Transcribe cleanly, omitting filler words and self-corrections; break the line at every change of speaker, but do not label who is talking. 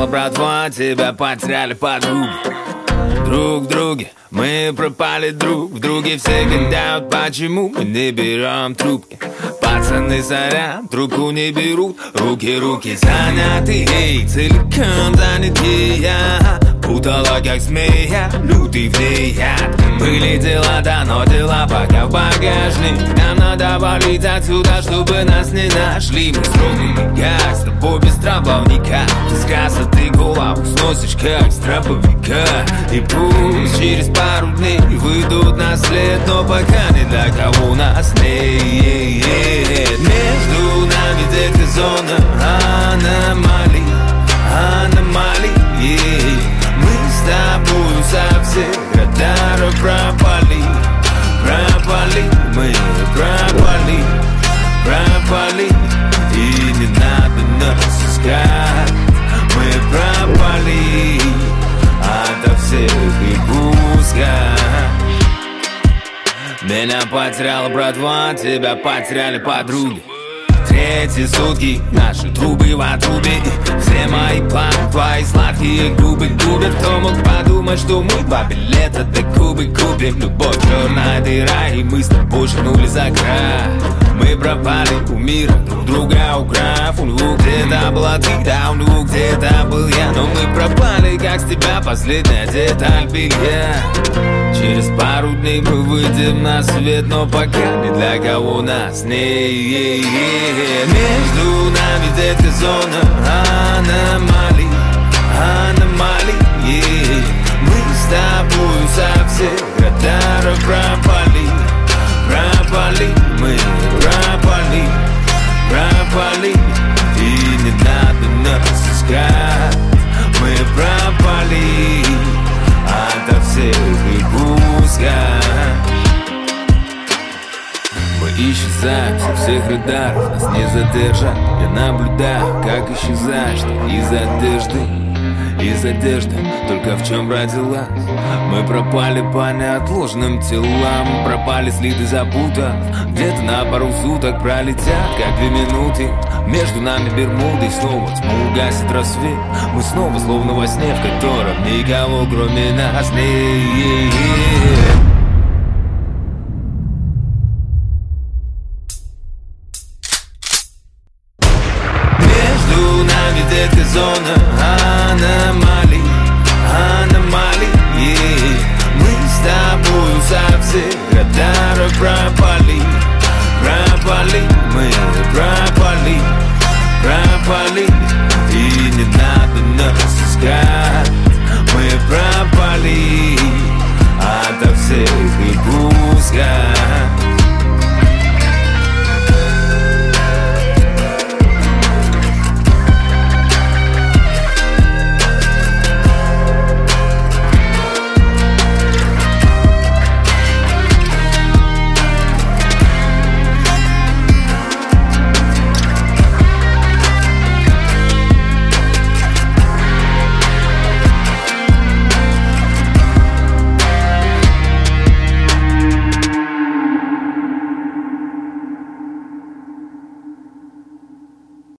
потеряла, братва, тебя потеряли подруги. Друг в друге мы пропали друг в друге. Все гадают, почему мы не берем трубки. Пацаны, сорян, трубку не берут. Руки заняты, эй, целиком заняты. Я путала, как змея, лютый влияет. Были дела, да, но дела пока в багажник. Нам надо валить отсюда, чтобы нас не нашли. Мы строгими, как с тобой без травовника. Ты с красоты голову сносишь, как с траповика. И пусть через пару дней выйдут на след, но пока ни для кого нас нет. Между нами детка зона аномалий. Мы с тобой со всех радаров пропали. Мы пропали. И не надо нас искать. Мы пропали ото всех и пускай. Меня потеряла, братва, тебя потеряли подруги. Третьи сутки, наши трубы в отрубе. Все мои планы, твои сладкие губы губят. Кто мог подумать, что мы 2 билета до Кубы купим. Любовь черная дыра, и мы с тобой шагнули за край. Мы пропали у мира, друг друга украв. У него где-то была ты, да у него где-то был я. Но мы пропали, как с тебя последняя деталь белья. Через пару дней мы выйдем на свет, но пока ни для кого нас нет. Между нами детка зона аномалий. Мы с тобой со всех радаров пропали. Мы пропали. И не надо нас искать. Мы пропали ото всех и пускай. Мы исчезаем со всех радаров, нас не задержат. Я наблюдаю, как исчезаешь ты из одежды, только в чем родилась. Мы пропали по неотложным телам. Пропали следы, запутав. Где-то на пару суток пролетят, как 2 минуты. Между нами Бермуды, снова тьму гасит рассвет. Мы снова словно во сне, в котором никого кроме нас нет.